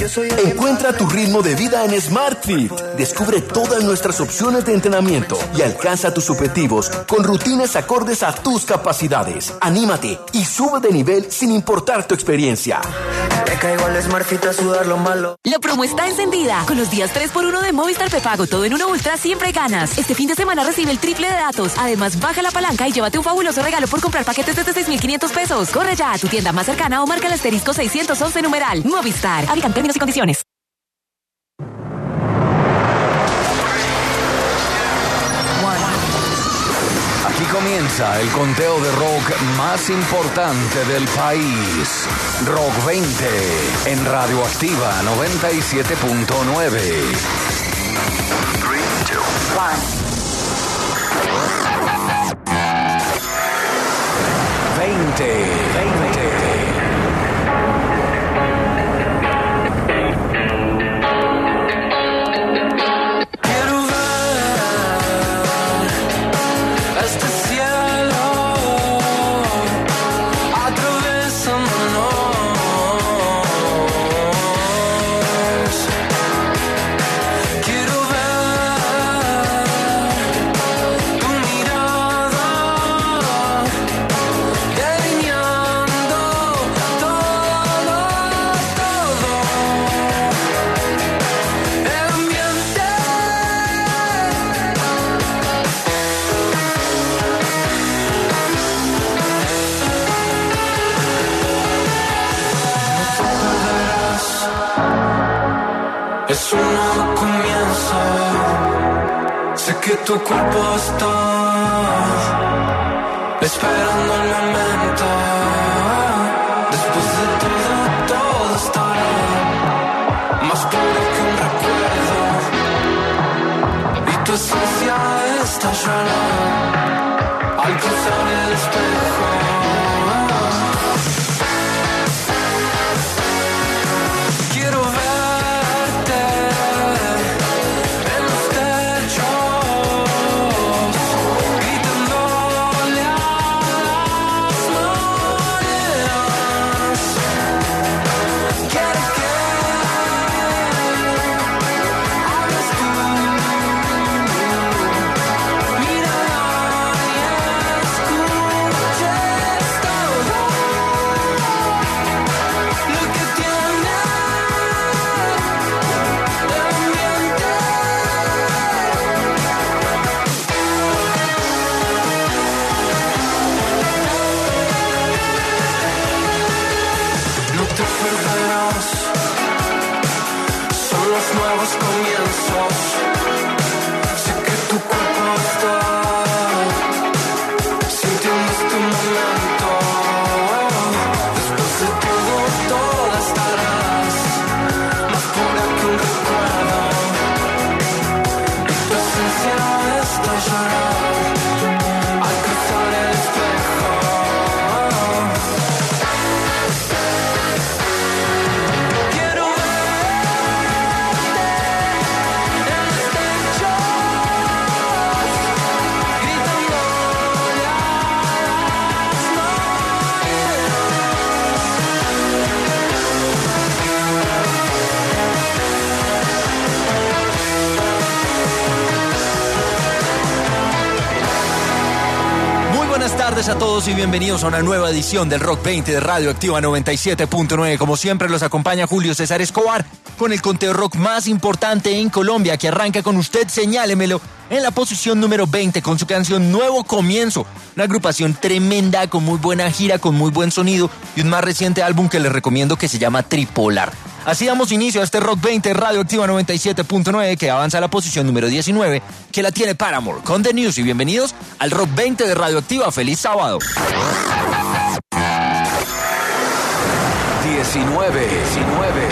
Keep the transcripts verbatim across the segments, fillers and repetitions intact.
Encuentra tu ritmo de vida en SmartFit. Descubre todas nuestras opciones de entrenamiento y alcanza tus objetivos con rutinas acordes a tus capacidades. Anímate y sube de nivel sin importar tu experiencia. Me caigo al SmartFit a sudar lo malo. La promo está encendida. Con los días tres por uno de Movistar Prepago, todo en uno Ultra siempre ganas. Este fin de semana recibe el triple de datos. Además, baja la palanca y llévate un fabuloso regalo por comprar paquetes desde seis mil quinientos pesos. Corre ya a tu tienda más cercana o marca el asterisco seiscientos once numeral. Movistar. Aplican términos y condiciones. Aquí comienza el conteo de rock más importante del país. Rock veinte en Radioactiva noventa y siete punto nueve. tres, dos, uno. veinte, veinte. Es un nuevo comienzo. Sé que tu cuerpo está esperando el momento. Después de todo, todo estará más puro que un recuerdo. Y tu esencia estallará al cruzar el espejo. Quiero ver A todos y bienvenidos a una nueva edición del Rock veinte de Radioactiva noventa y siete punto nueve. Como siempre los acompaña Julio César Escobar con el conteo rock más importante en Colombia, que arranca con Usted Señálemelo en la posición número veinte con su canción Nuevo Comienzo, una agrupación tremenda con muy buena gira, con muy buen sonido y un más reciente álbum que les recomiendo que se llama Tripolar. Así damos inicio a este Rock veinte de Radioactiva noventa y siete punto nueve, que avanza a la posición número diecinueve, que la tiene Paramore con The News. Y bienvenidos al Rock veinte de Radioactiva. ¡Feliz sábado! diecinueve, diecinueve.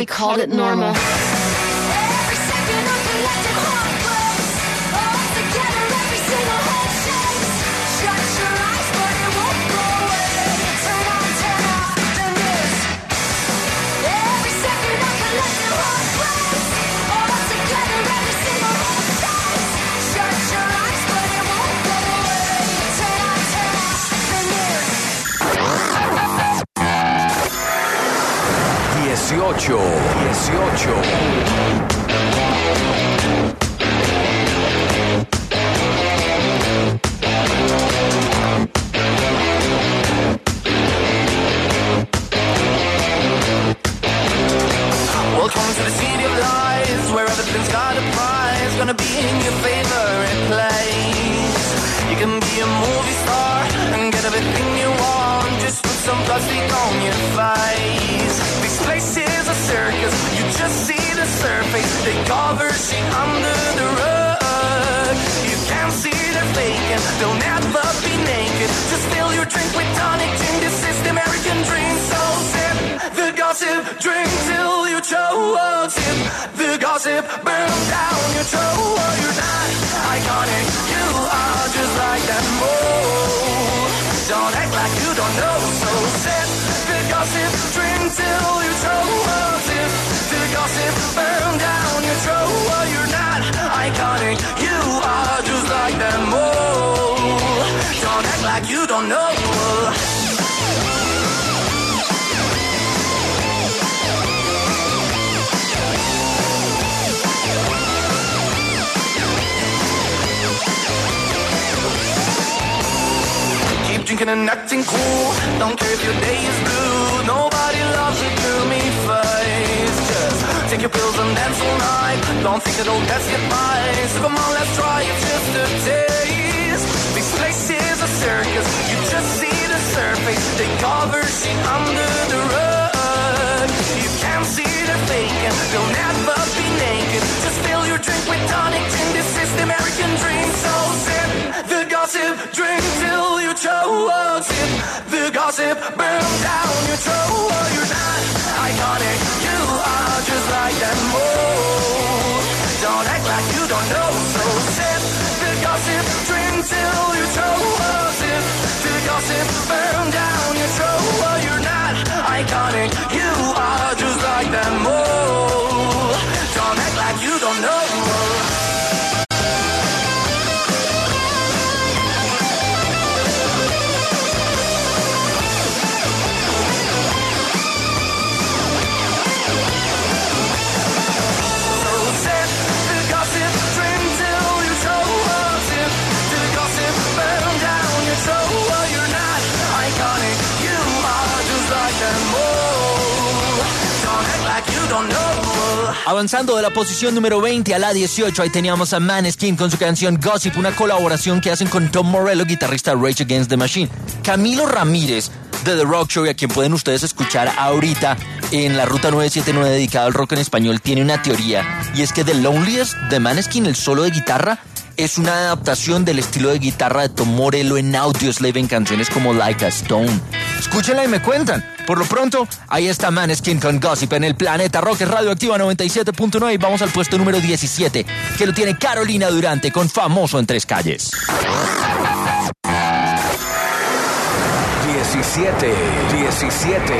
we called it normal. Every second I'm collecting heartbreaks. All together, every single head shakes. Shut your eyes, but it won't go away. Turn on, turn off the news. Every second I'm collecting heartbreaks. All together, every single head shakes. Shut your eyes, but it won't go away. Turn on, turn off the news. dieciocho, dieciocho. Welcome to the city of lies, where everything's got a prize. Gonna be in your favorite place. You can be a movie star and get everything you want. Just put some plastic on your face. This place is a circus, you just see the surface. They cover shit under the rug. You can't see they're faking, they'll never be naked. Just fill your drink with tonic gin. This is the American dream. So sip the gossip, drink till you choke. Sip the gossip, burn down your throat. You're not iconic, you are just like that mold. Don't act like you don't know. So sip the gossip, drink till you choke. Sip the gossip, burn down your throat. You're not iconic, you are just like that mold. Don't act like you don't know. Drinking and acting cool. Don't care if your day is blue. Nobody loves a gloomy face. Just take your pills and dance all night. Don't think it'll get you by. So come on, let's try it just a taste. This place is a circus. You just see the surface. They cover shit under the rug. You can't see they're faking. They'll never be naked. Just fill your drink with tonic gin. This is the American dream. So sip the gossip, drink till you choke. Sip the gossip, burn down your throat. You're not iconic, you are just like that mold. Don't act like you don't know. So sip the gossip, drink till you choke. Sip the gossip, burn down your throat. You're not iconic, you are just like that mold. Don't act like you don't know. Avanzando de la posición número veinte a la dieciocho, ahí teníamos a Maneskin con su canción Gossip, una colaboración que hacen con Tom Morello, guitarrista de Rage Against the Machine. Camilo Ramírez de The Rock Show, y a quien pueden ustedes escuchar ahorita en la Ruta nueve siete nueve dedicada al rock en español, tiene una teoría, y es que The Loneliest de Maneskin, el solo de guitarra, es una adaptación del estilo de guitarra de Tom Morello en Audioslave en canciones como Like a Stone. Escúchenla y me cuentan. Por lo pronto, ahí está Maneskin con Gossip en el Planeta Rock, es Radioactiva noventa y siete punto nueve, y vamos al puesto número diecisiete, que lo tiene Carolina Durante con Famoso en Tres Calles. diecisiete, diecisiete.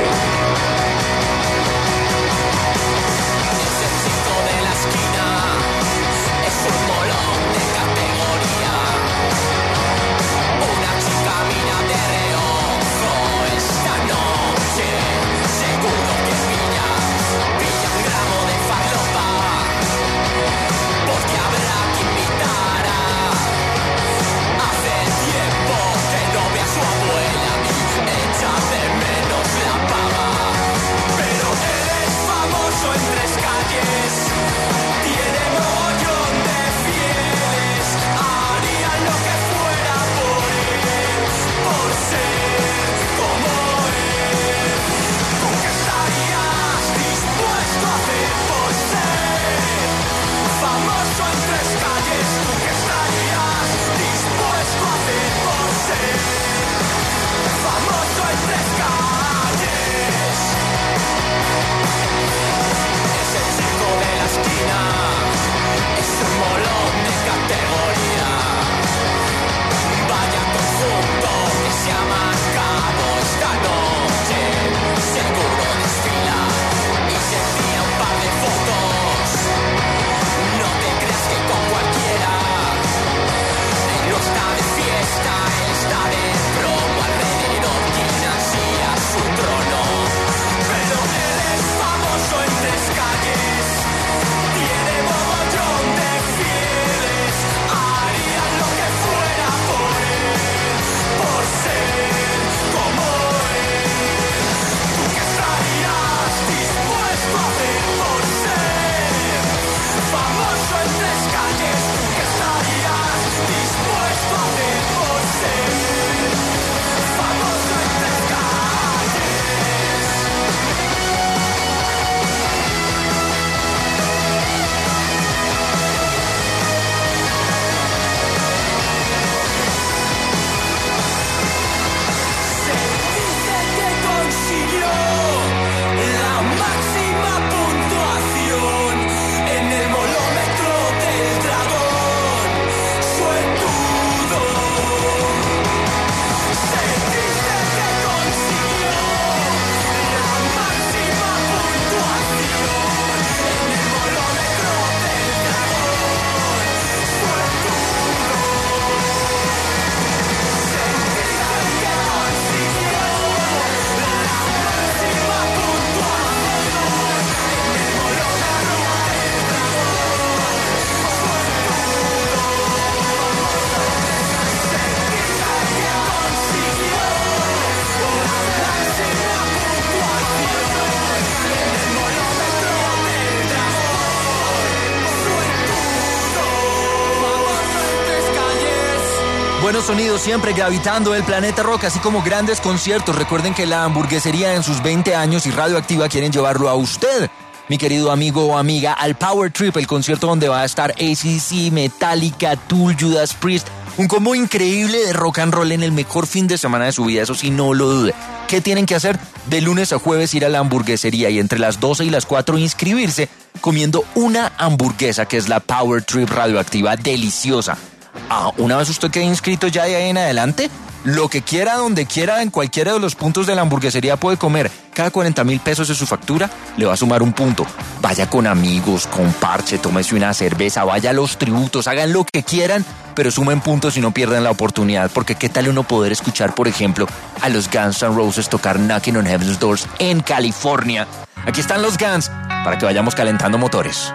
Su abuela, echa de menos la pava. buenos sonidos siempre gravitando el planeta rock, así como grandes conciertos. Recuerden que la hamburguesería en sus veinte años y Radioactiva quieren llevarlo a usted, mi querido amigo o amiga, al Power Trip, el concierto donde va a estar A C D C, Metallica, Tool, Judas Priest. Un combo increíble de rock and roll en el mejor fin de semana de su vida, eso sí, no lo dude. ¿Qué tienen que hacer? De lunes a jueves ir a la hamburguesería y entre las doce y las cuatro inscribirse comiendo una hamburguesa que es la Power Trip Radioactiva, deliciosa. Ah, una vez usted quede inscrito ya de ahí en adelante, lo que quiera, donde quiera, en cualquiera de los puntos de la hamburguesería puede comer. Cada cuarenta mil pesos de su factura le va a sumar un punto. Vaya con amigos, con parche, tómese una cerveza, vaya a los tributos, hagan lo que quieran, pero sumen puntos y no pierdan la oportunidad, porque qué tal uno poder escuchar, por ejemplo, a los Guns N' Roses tocar Knocking on Heaven's Doors en California. Aquí están los Guns, para que vayamos calentando motores.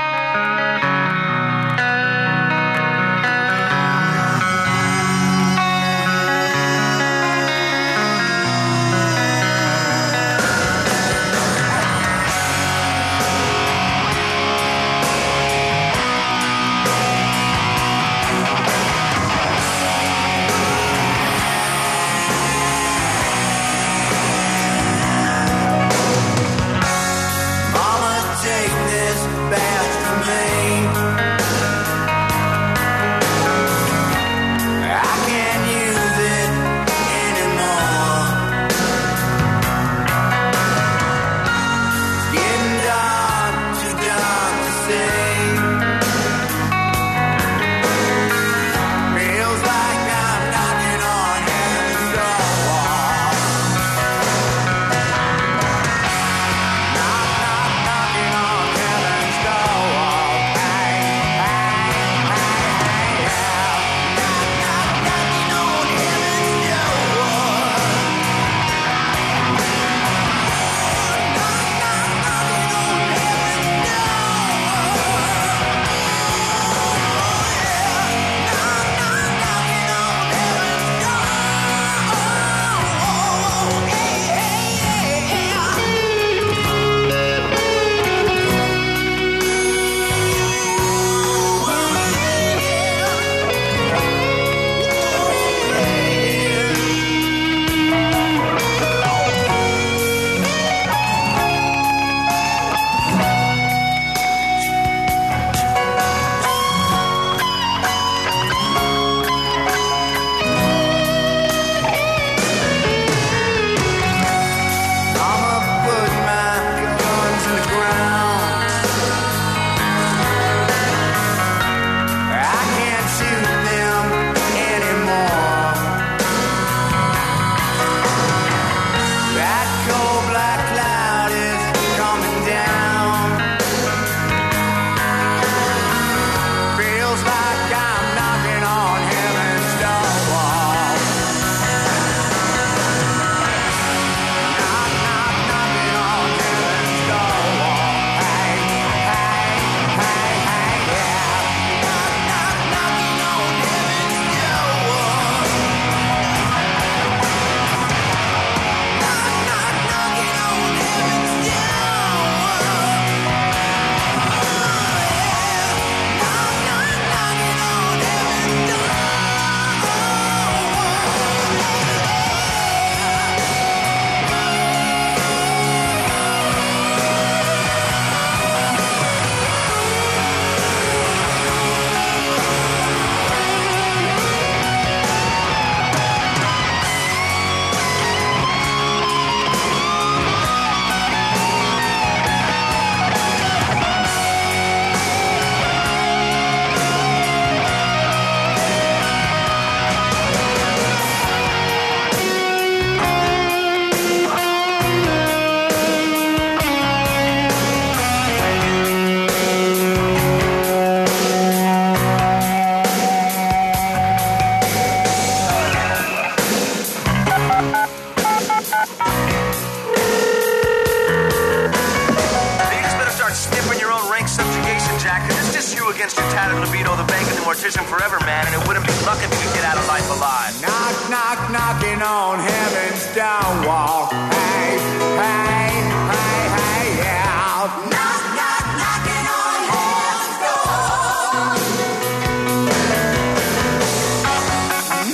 against your tattered libido, the bank and the mortician forever, man, and it wouldn't be luck if you could get out of life alive. Knock, knock, knocking on heaven's down wall. Hey, hey, hey, hey, yeah. Knock, knock, knocking on heaven's door.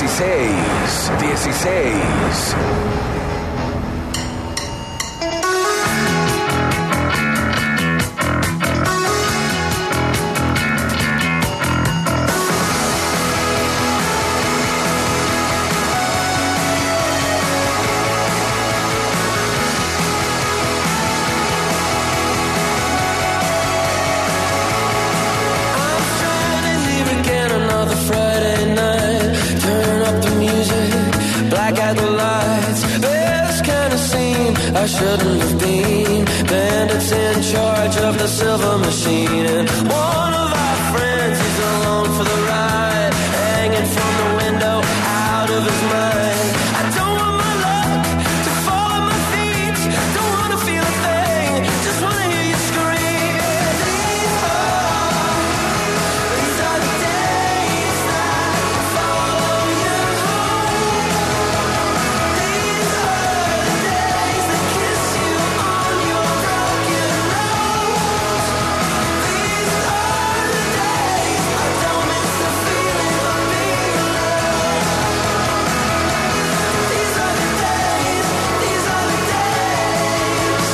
dieciséis, dieciséis. I shouldn't have been. Bandits in charge of the silver machine. And one of our friends is along for the ride, hanging from the window, out of his mind. I don't want my luck to fall on my feet. Don't want to feel a thing, just want to hear you scream. These are, these are the days that follow you home. These are the days that kiss you on your broken nose. These are the days I don't miss the feeling of being alone. These are the days, these are the days.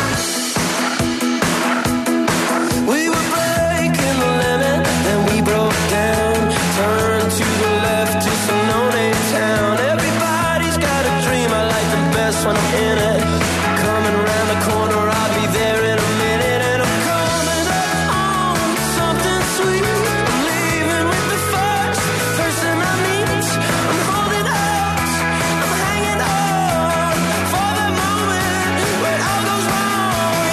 We were breaking the limit, then we broke down. Turned to the left to some no-name town. Everybody's got a dream, I like the best when I'm in it. Coming around the corner, I'll be there in a minute. And I'm coming up on something sweet. I'm leaving with the first person I meet. I'm holding out, I'm hanging on for the moment when all goes wrong.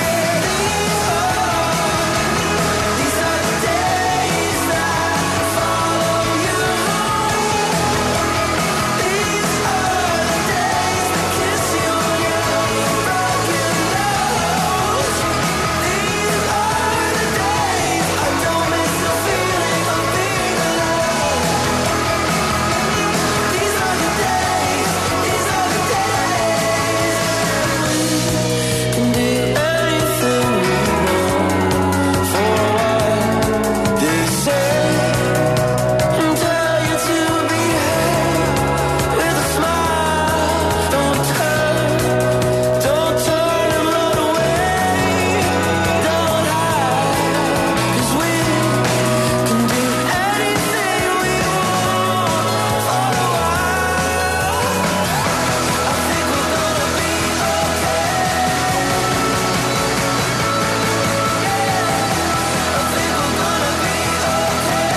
Yeah, these are, these are the days that follow you home. These are the days that kiss you on your broken nose. These are the days I don't miss the feeling of being alone. These are the days, these are the days. Can do anything we want for a while. They say and tell you to behave with a smile. Don't turn, don't turn and run away. Don't hide, 'cause we can do anything we want for a while. I think we're gonna be okay. I think we're gonna be okay.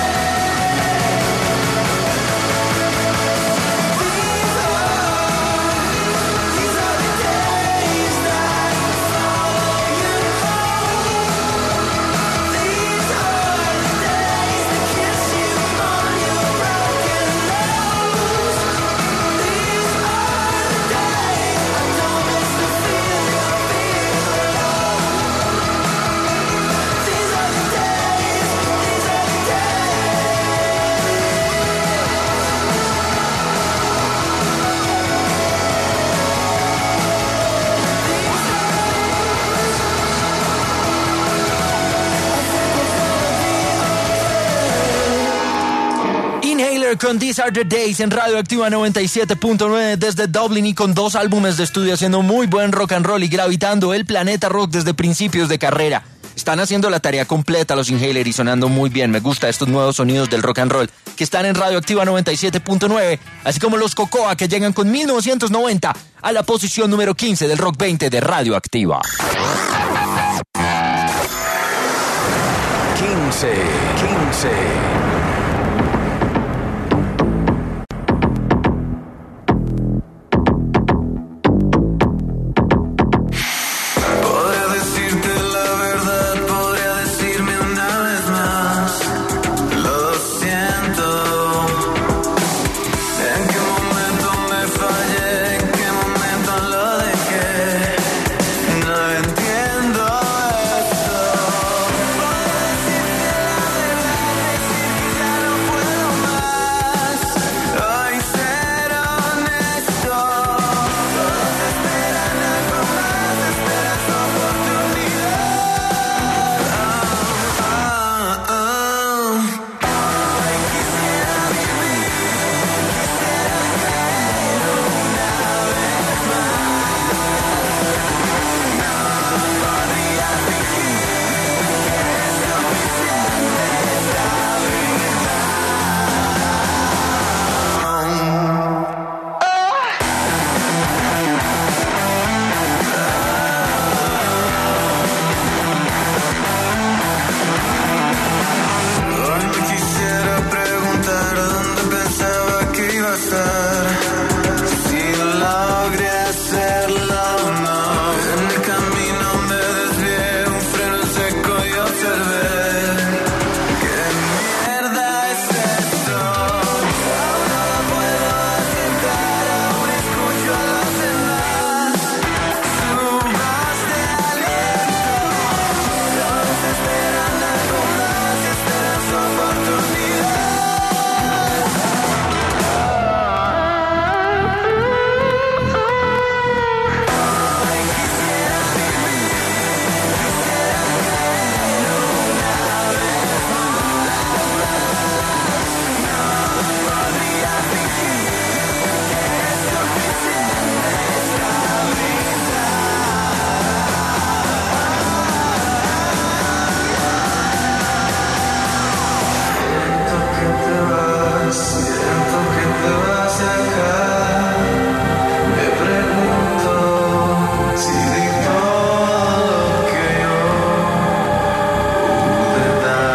These are, these are the days that follow you home. These are the days that kiss you on your broken nose. These are the days I don't miss the feeling of being alone. These are the days, these are the Inhaler con These Are The Days en Radioactiva noventa y siete punto nueve desde Dublín y con dos álbumes de estudio haciendo muy buen rock and roll y gravitando el planeta rock desde principios de carrera. Están haciendo la tarea completa los Inhaler y sonando muy bien. Me gusta estos nuevos sonidos del rock and roll que están en Radioactiva noventa y siete punto nueve, así como los Cocoa que llegan con mil novecientos noventa a la posición número quince del Rock veinte de Radioactiva. quince, quince. Podría decirte la verdad, podría decirme una vez más. Lo siento. ¿En qué momento me fallé? ¿En qué momento lo dejé? No entiendo esto. Podría decirte la verdad, decirte pasar. Si logré hacerlo o no. En el camino me desvié, un freno seco y observé. ¿Qué mierda es esto? Ahora lo puedo aceptar, aún escucho a los demás. Subas de aliento, todos esperan algo más, esperan su oportunidad. Siento que te vas acá. Me pregunto si di todo lo que yo pude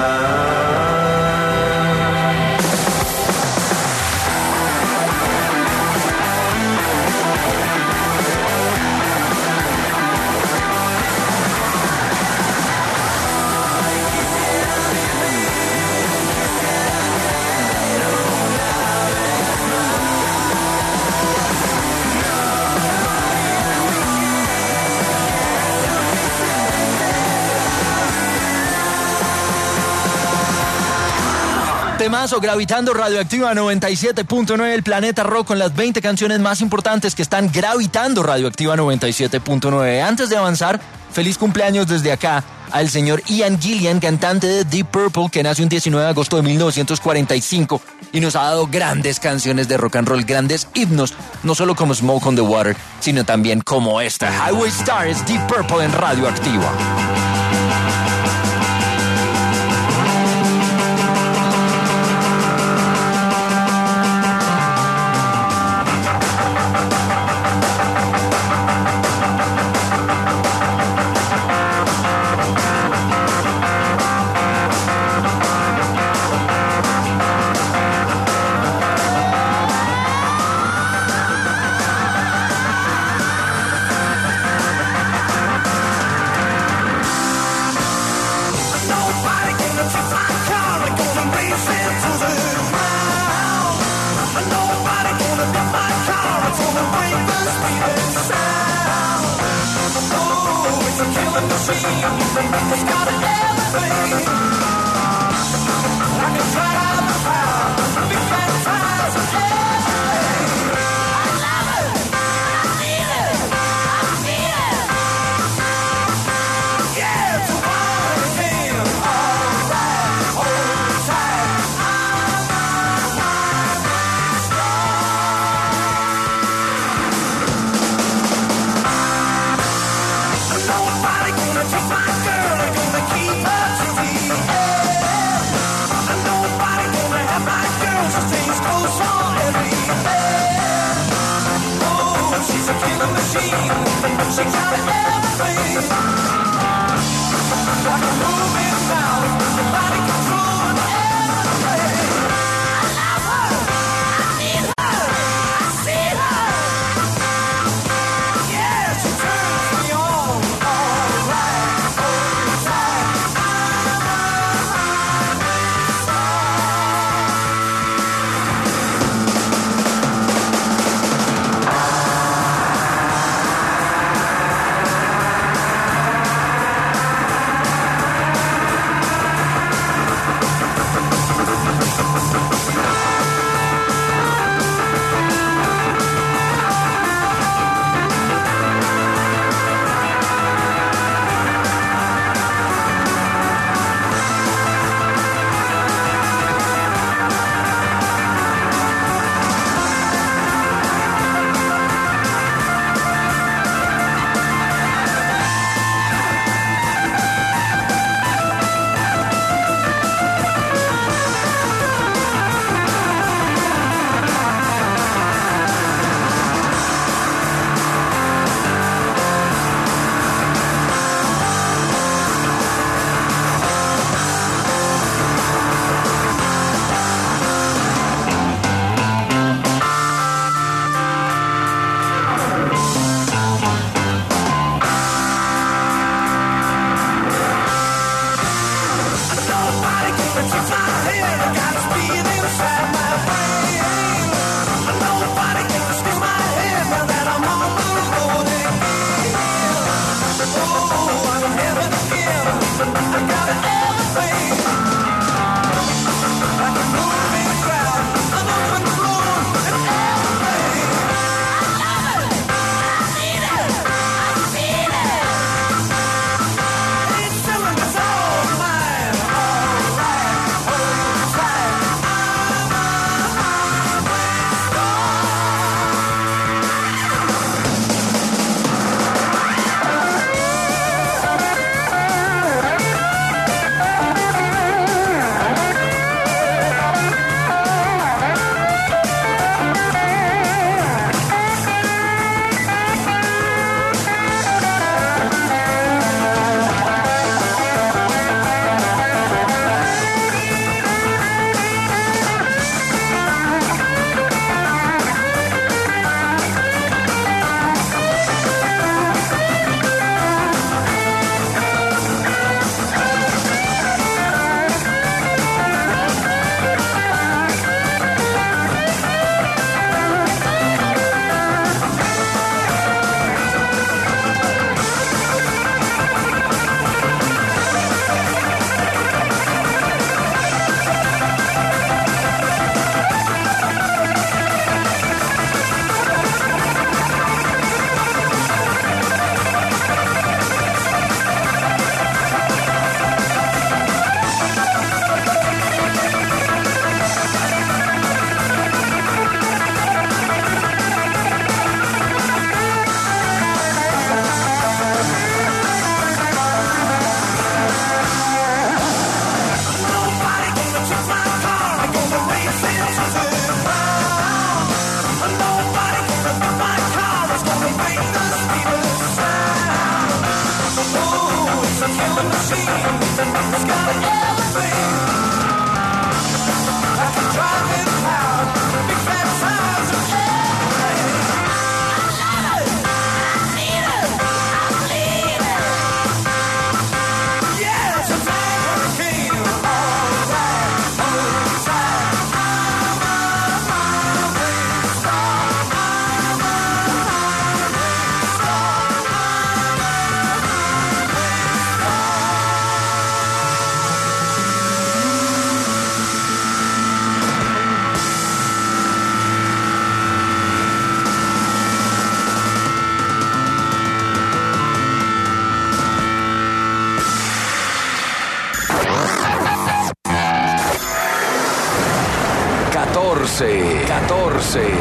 dar. Temazo, Gravitando, Radioactiva noventa y siete punto nueve, el Planeta Rock, con las veinte canciones más importantes que están gravitando Radioactiva noventa y siete punto nueve. Antes de avanzar, feliz cumpleaños desde acá al señor Ian Gillan, cantante de Deep Purple, que nació un diecinueve de agosto de mil novecientos cuarenta y cinco y nos ha dado grandes canciones de rock and roll, grandes himnos, no solo como Smoke on the Water, sino también como esta, Highway Star, es Deep Purple en Radioactiva. Nobody gonna touch my car, I'm gonna race into the ground. Nobody gonna get my car, it's gonna break the speed and sound. Oh, it's a killing machine, it's got everything. I can try out the power, big fat tires, yeah. I love it, I need it, I need it. Yeah, it's a wild thing. Alright, hold tight. I'm on my way strong. Nobody gonna take my girl, they're gonna keep catorce, catorce.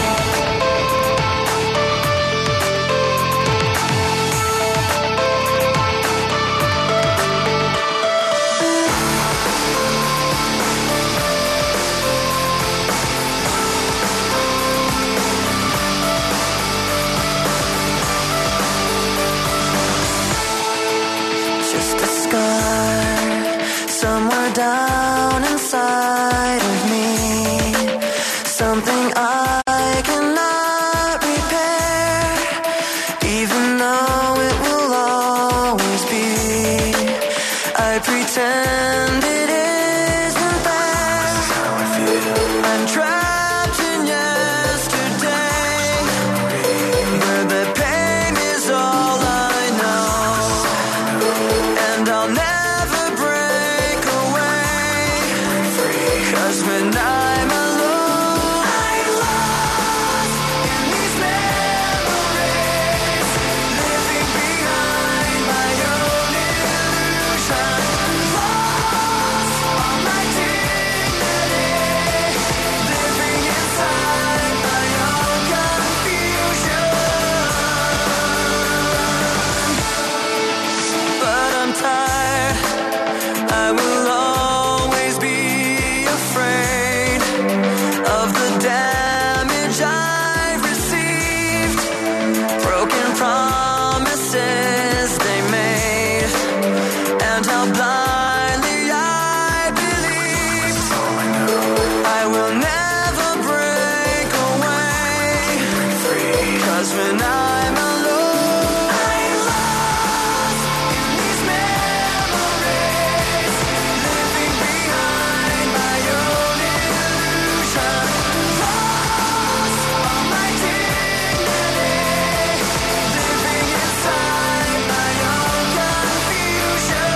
Just a scar somewhere down inside of me. Something I cannot repair, even though it will always be. I pretend it isn't there. I'm trapped in yesterday, where the pain is all I know. And I'll never break away, 'cause when I'm alone, I'm lost in these memories, living behind my own illusion. Lost all my dignity, living inside my own confusion. But I'm tired, I will always be afraid of the damage I've received, broken promises they made, and how blindly I believed. I will never break away, 'cause when I'm alone, I'm lost in these memories, living behind my own illusion. Lost all my dignity, living inside my own confusion.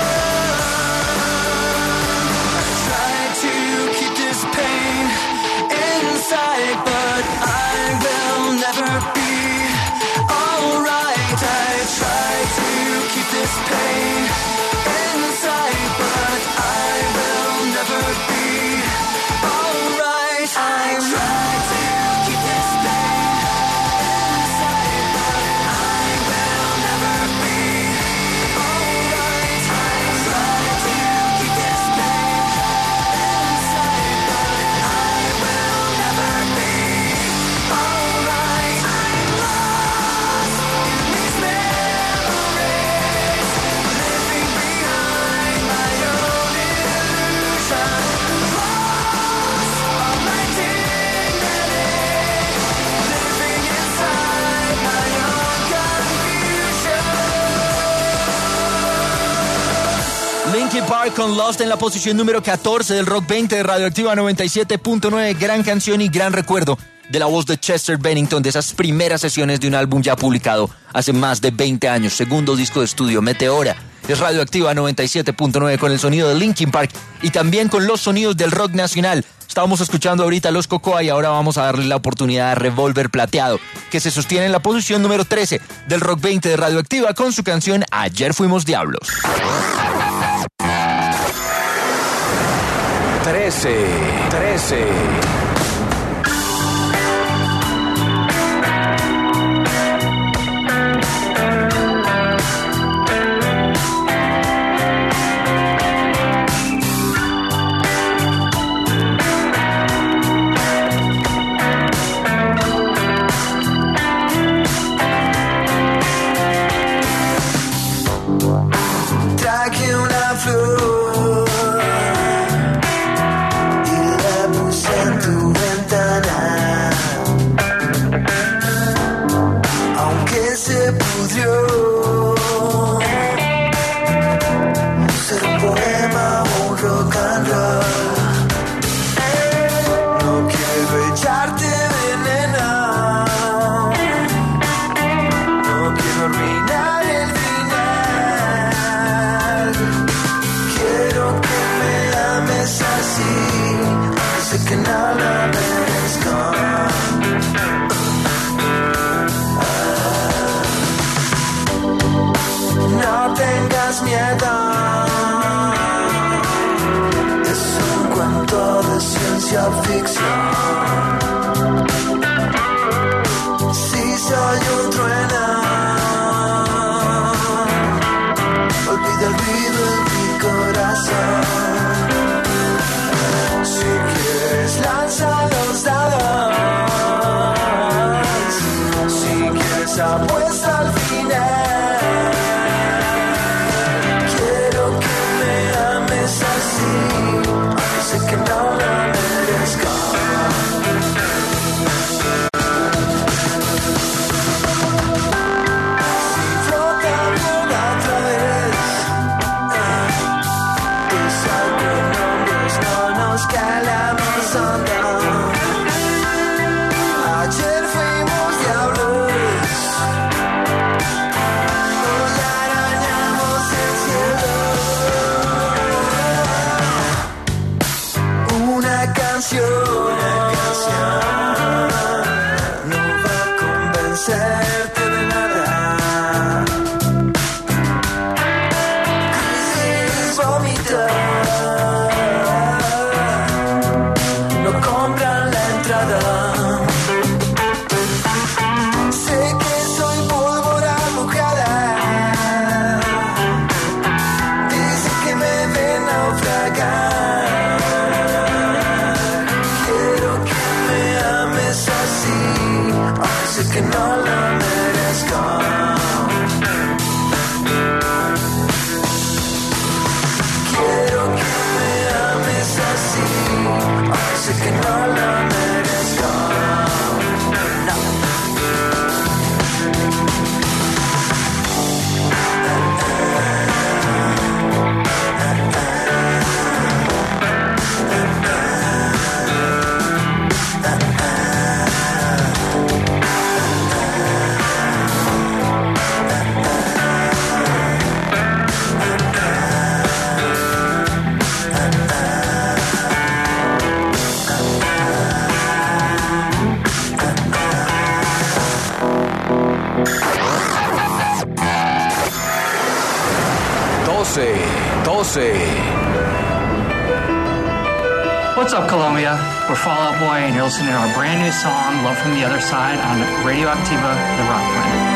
Try to keep this pain inside, but I will never be alright. I try to keep this pain inside, but I will never be alright. I try to keep this pain inside, but I will never be alright. I try to keep this pain inside, but I will never be alright. I'm lost in these memories, living behind my own illusion. Lost all my dignity, living inside my own confusion. Linkin Park con Lost en la posición número catorce del Rock veinte de Radioactiva noventa y siete punto nueve. Gran canción y gran recuerdo de la voz de Chester Bennington, de esas primeras sesiones de un álbum ya publicado hace más de veinte años. Segundo disco de estudio, Meteora. Es Radioactiva noventa y siete punto nueve con el sonido de Linkin Park y también con los sonidos del rock nacional. Estábamos escuchando ahorita a Los Cocoa y ahora vamos a darle la oportunidad a Revolver Plateado, que se sostiene en la posición número trece del Rock veinte de Radioactiva con su canción Ayer Fuimos Diablos. trece, trece. Traje una flor y la puse en tu que no lo merezco. Quiero que me ames así, aunque sé que no lo merezco. No. doce, doce. What's up, Colombia? We're Fall Out Boy, and you're listening to our brand new song, Love from the Other Side, on Radio Activa, the Rock Planet.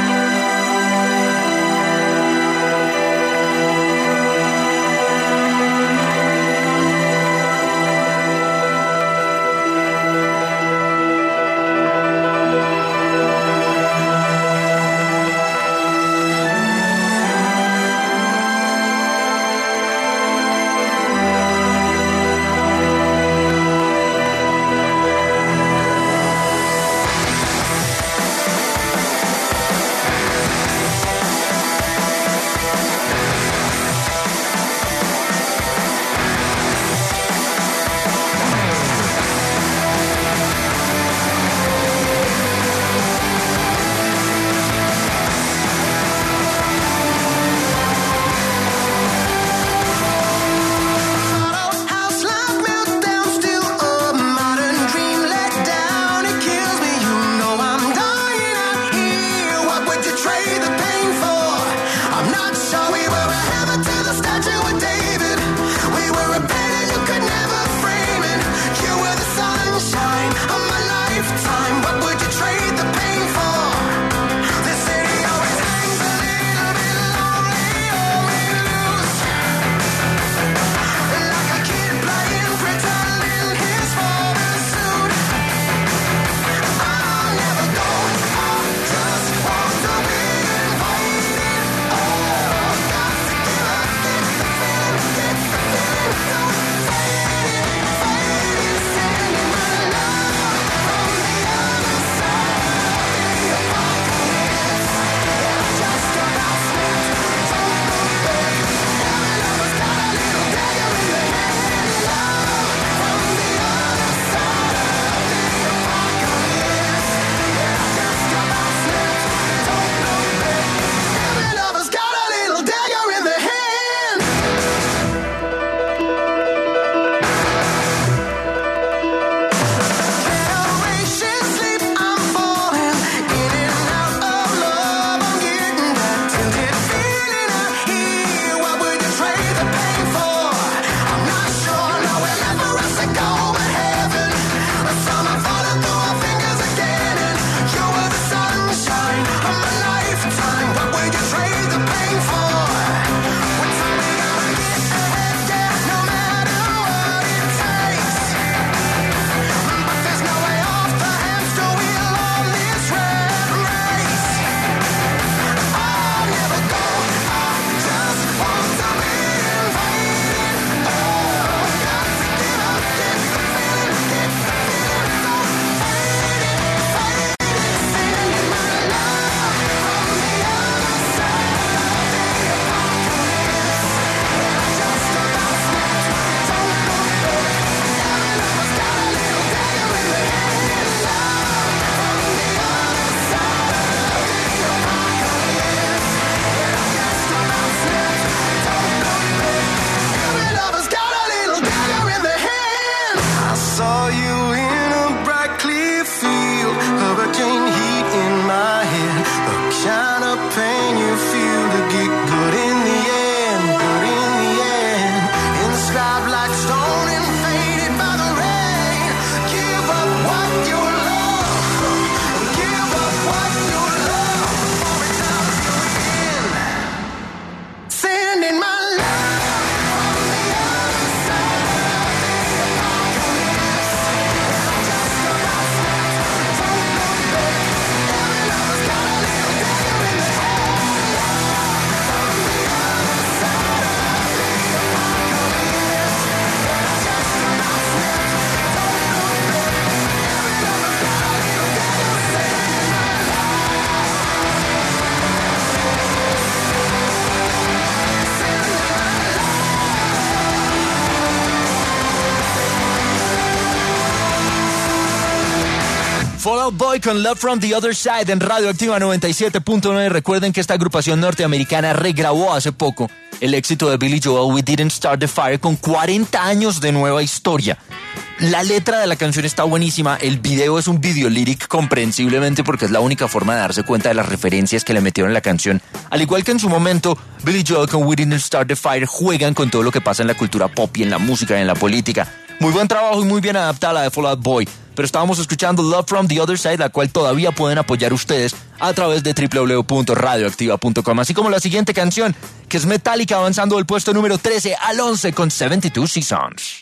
Fall Out Boy con Love from the Other Side en Radio Activa noventa y siete punto nueve. Recuerden que esta agrupación norteamericana regrabó hace poco el éxito de Billy Joel, We Didn't Start the Fire, con cuarenta años de nueva historia. La letra de la canción está buenísima, el video es un video lyric comprensiblemente porque es la única forma de darse cuenta de las referencias que le metieron en la canción. Al igual que en su momento, Billy Joel con We Didn't Start the Fire juegan con todo lo que pasa en la cultura pop y en la música y en la política. Muy buen trabajo y muy bien adaptada la de Fall Out Boy. Pero estábamos escuchando Love from the Other Side, la cual todavía pueden apoyar ustedes a través de doble u doble u doble u punto radioactiva punto com. Así como la siguiente canción, que es Metallica, avanzando del puesto número trece al once con setenta y dos Seasons.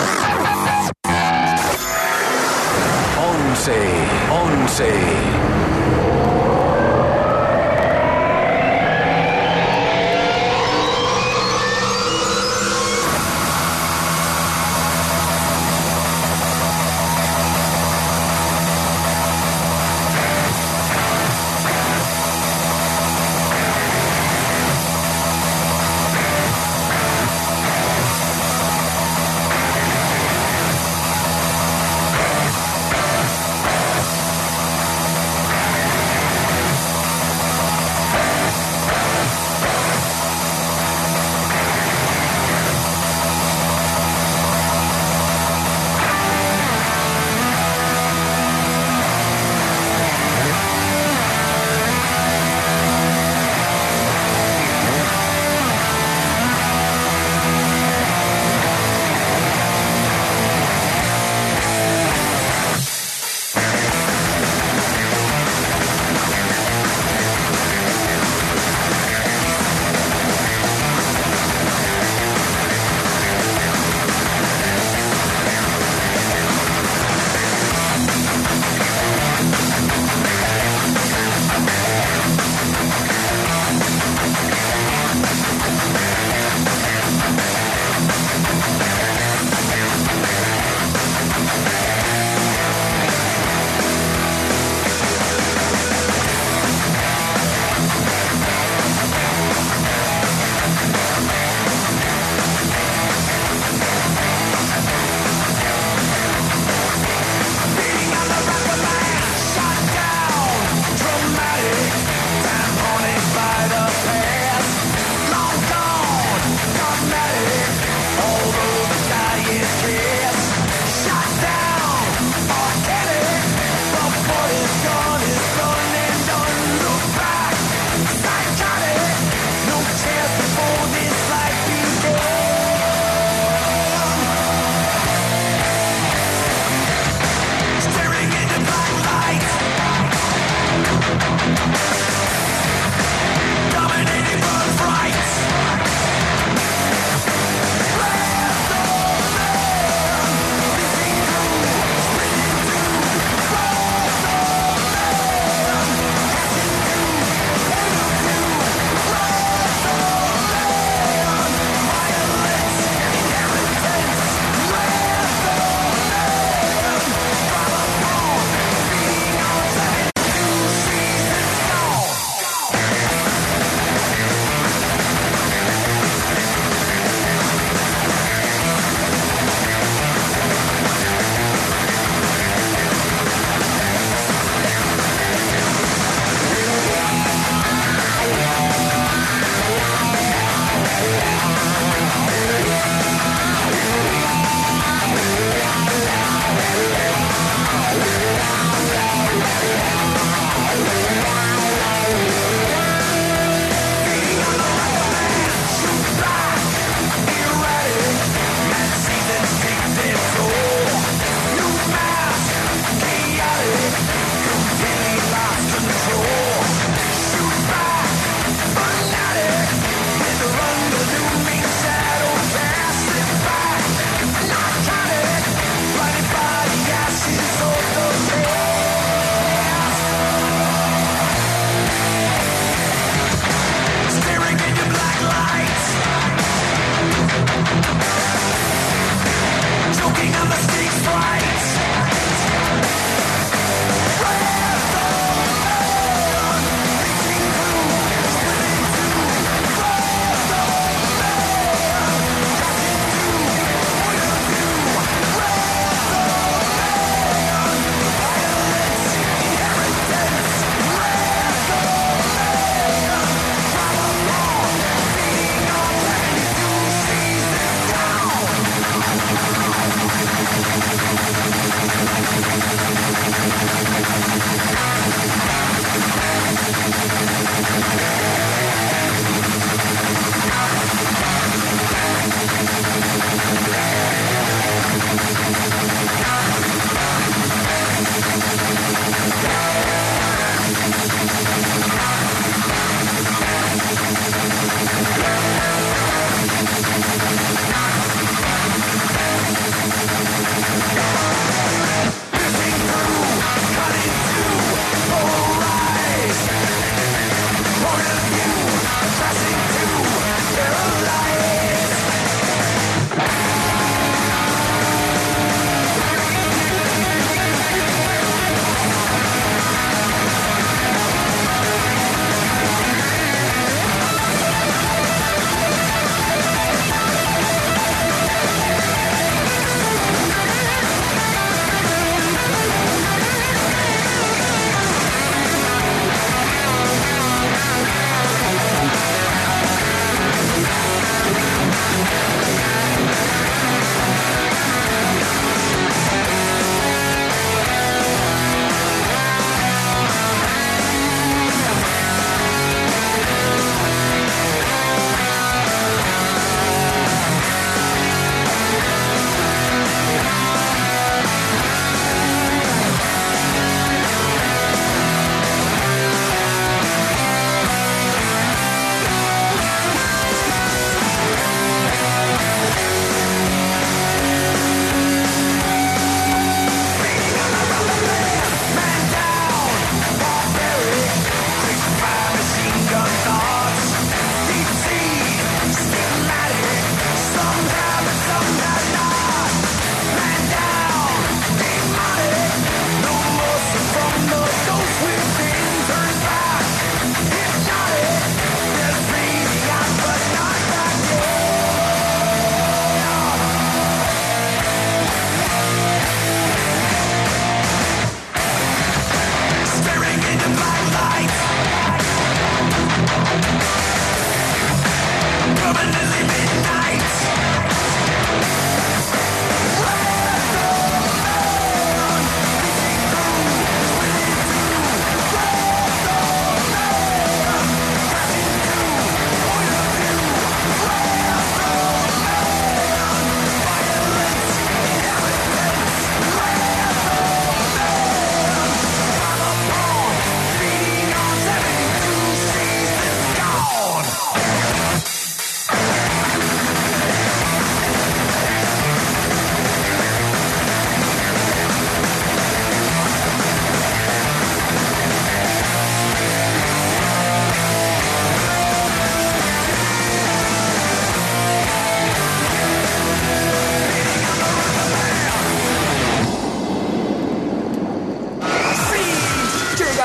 once, once.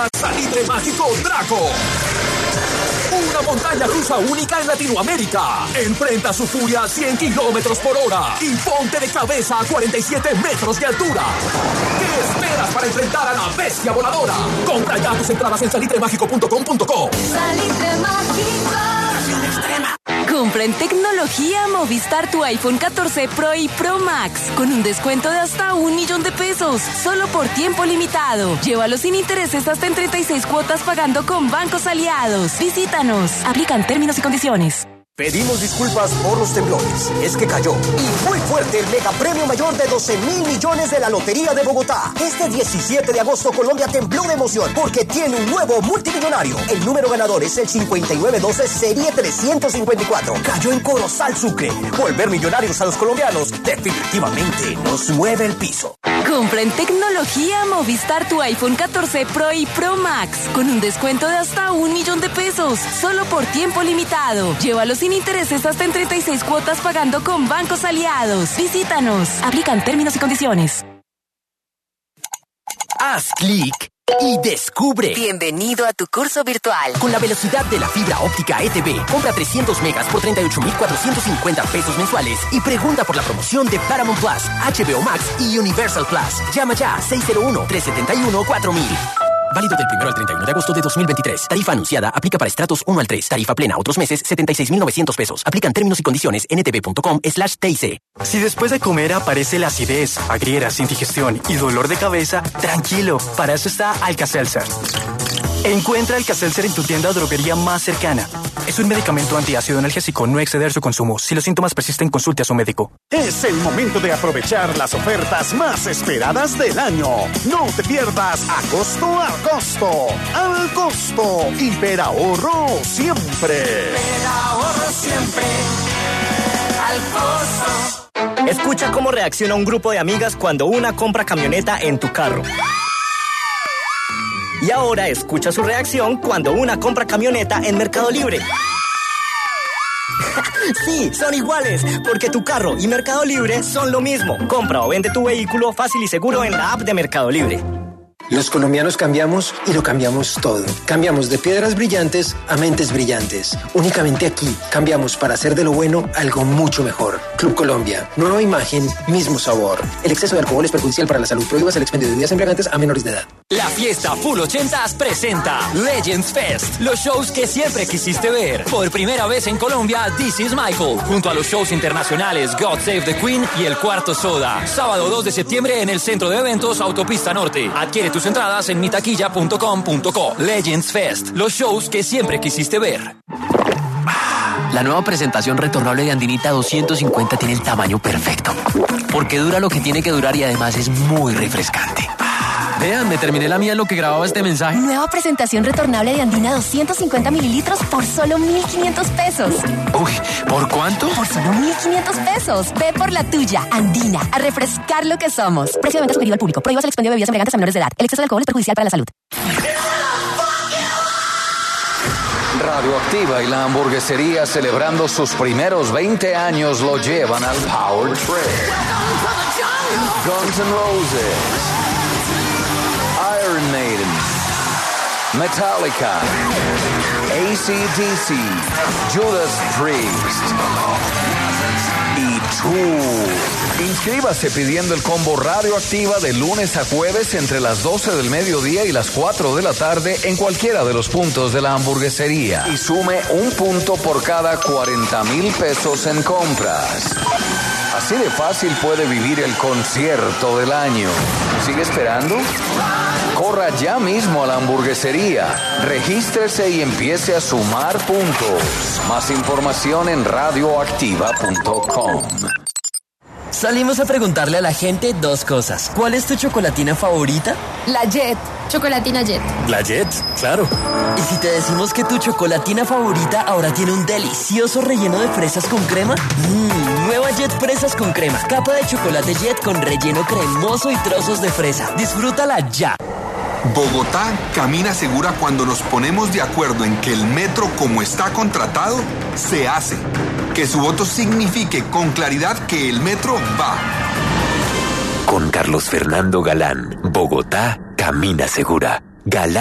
llega Salitre Mágico Draco. Una montaña rusa única en Latinoamérica. Enfrenta su furia a cien kilómetros por hora y ponte de cabeza a cuarenta y siete metros de altura. ¿Qué esperas para enfrentar a la bestia voladora? Compra ya tus entradas en salitre mágico punto com punto co. Salitre Mágico. Compra en tecnología Movistar tu iPhone catorce Pro y Pro Max con un descuento de hasta un millón de pesos, solo por tiempo limitado. Llévalo sin intereses hasta en treinta y seis cuotas pagando con bancos aliados. Visítanos. Aplican términos y condiciones. Pedimos disculpas por los temblores. Es que cayó. Y muy fuerte el mega premio mayor de doce mil millones de la Lotería de Bogotá. Este diecisiete de agosto Colombia tembló de emoción porque tiene un nuevo multimillonario. El número ganador es el cincuenta y nueve doce serie trescientos cincuenta y cuatro. Cayó en Corozal, Sucre. Volver millonarios a los colombianos definitivamente nos mueve el piso. Compra en tecnología Movistar tu iPhone catorce Pro y Pro Max con un descuento de hasta un millón de pesos, solo por tiempo limitado. Llévalo sin intereses hasta en treinta y seis cuotas pagando con bancos aliados. Visítanos. Aplican términos y condiciones. Haz clic y descubre. Bienvenido a tu curso virtual. Con la velocidad de la fibra óptica E T V, compra trescientos megas por treinta y ocho mil cuatrocientos cincuenta pesos mensuales y pregunta por la promoción de Paramount Plus, H B O Max y Universal Plus. Llama ya seis cero uno, tres siete uno, cuatro mil. Válido del primero al treinta y uno de agosto de dos mil veintitrés. Tarifa anunciada aplica para estratos uno al tres. Tarifa plena otros meses setenta y seis mil novecientos pesos. Aplican términos y condiciones en etv punto com slash T I C. Si después de comer aparece la acidez, agrieras, indigestión y dolor de cabeza, tranquilo, para eso está Alka-Seltzer. Encuentra Alka-Seltzer en tu tienda o droguería más cercana. Es un medicamento antiácido analgésico, no exceder su consumo. Si los síntomas persisten, consulte a su médico. Es el momento de aprovechar las ofertas más esperadas del año. No te pierdas Agosto a costo. Al costo. Hiperahorro siempre. Hiperahorro siempre. Al costo. Escucha cómo reacciona un grupo de amigas cuando una compra camioneta en tu carro. Y ahora escucha su reacción cuando una compra camioneta en Mercado Libre. Sí, son iguales, porque tu carro y Mercado Libre son lo mismo. Compra o vende tu vehículo fácil y seguro en la app de Mercado Libre. Los colombianos cambiamos y lo cambiamos todo. Cambiamos de piedras brillantes a mentes brillantes. Únicamente aquí cambiamos para hacer de lo bueno algo mucho mejor. Club Colombia. Nueva imagen, mismo sabor. El exceso de alcohol es perjudicial para la salud. Prohíbas el expendio de bebidas embriagantes a menores de edad. La fiesta Full ochentas presenta Legends Fest, los shows que siempre quisiste ver. Por primera vez en Colombia, This is Michael, junto a los shows internacionales God Save the Queen y El Cuarto Soda. Sábado dos de septiembre en el Centro de Eventos Autopista Norte. Adquiere tus entradas en mitaquilla punto com punto co. Legends Fest, los shows que siempre quisiste ver. La nueva presentación retornable de Andinita doscientos cincuenta tiene el tamaño perfecto, porque dura lo que tiene que durar y además es muy refrescante. Vean, me terminé la mía en lo que grababa este mensaje. Nueva presentación retornable de Andina doscientos cincuenta mililitros por solo mil quinientos pesos. Uy, ¿por cuánto? Por solo mil quinientos pesos. Ve por la tuya, Andina, a refrescar lo que somos. Precio de venta sugerido al público. Prohíbas el expendio de bebidas embriagantes a menores de edad. El exceso de alcohol es perjudicial para la salud. Radioactiva y la hamburguesería, celebrando sus primeros veinte años, lo llevan al Power Trip. Guns N' Roses, Iron Maiden, Metallica, A C D C, Judas Priest y Tool. Inscríbase pidiendo el combo Radioactiva de lunes a jueves entre las doce del mediodía y las cuatro de la tarde en cualquiera de los puntos de la hamburguesería y sume un punto por cada cuarenta mil pesos en compras. Así de fácil puede vivir el concierto del año. ¿Sigue esperando? Corra ya mismo a la hamburguesería, regístrese y empiece a sumar puntos. Más información en radioactiva punto com. Salimos a preguntarle a la gente dos cosas. ¿Cuál es tu chocolatina favorita? La Jet. Chocolatina Jet. La Jet, claro. ¿Y si te decimos que tu chocolatina favorita ahora tiene un delicioso relleno de fresas con crema? Mmm, nueva Jet fresas con crema. Capa de chocolate Jet con relleno cremoso y trozos de fresa. Disfrútala ya. Bogotá camina segura cuando nos ponemos de acuerdo en que el metro, como está contratado, se hace. Que su voto signifique con claridad que el metro va. Con Carlos Fernando Galán, Bogotá camina segura. Galán.